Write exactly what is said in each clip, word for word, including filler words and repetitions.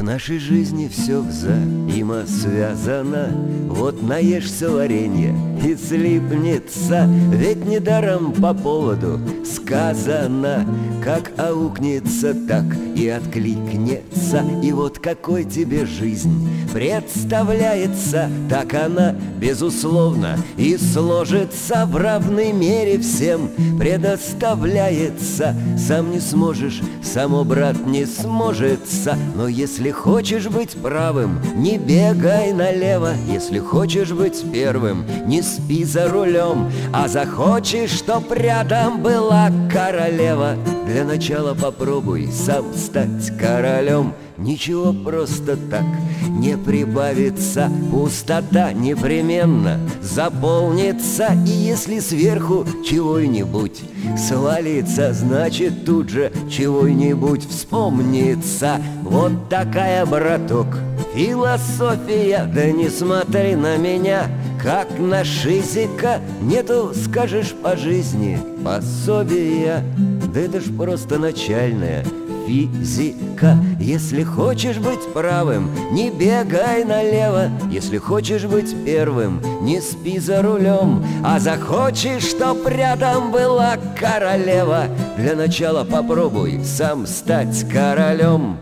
нашей жизни все взаимосвязано. Вот наешься варенья и слипнется, ведь недаром по поводу сказано. Как аукнется, так и откликнется. И вот какой тебе жизнь представляется, так она, безусловно, и сложится в равной мере всем предоставляется. Сам не сможешь, само, брат, не сможется. Но если хочешь быть правым, не бегай налево. Если хочешь быть первым, не спи за рулем. А захочешь, чтоб рядом была королева, для начала попробуй сам стать королем. Ничего просто так не прибавится, пустота непременно заполнится. И если сверху чего-нибудь свалится, значит тут же чего-нибудь вспомнится. Вот такая, браток, философия. Да не смотри на меня, как на шизика. Нету, скажешь, по жизни пособия. Да это ж просто начальная физика. Если хочешь быть правым, не бегай налево. Если хочешь быть первым, не спи за рулем. А захочешь, чтоб рядом была королева, для начала попробуй сам стать королем.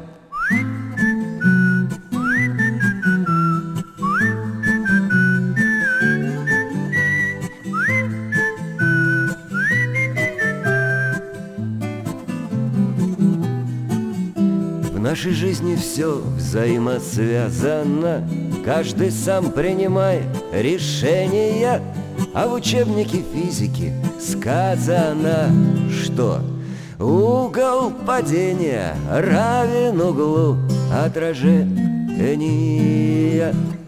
В нашей жизни все взаимосвязано. Каждый сам принимает решения. А в учебнике физики сказано, что угол падения равен углу отражения.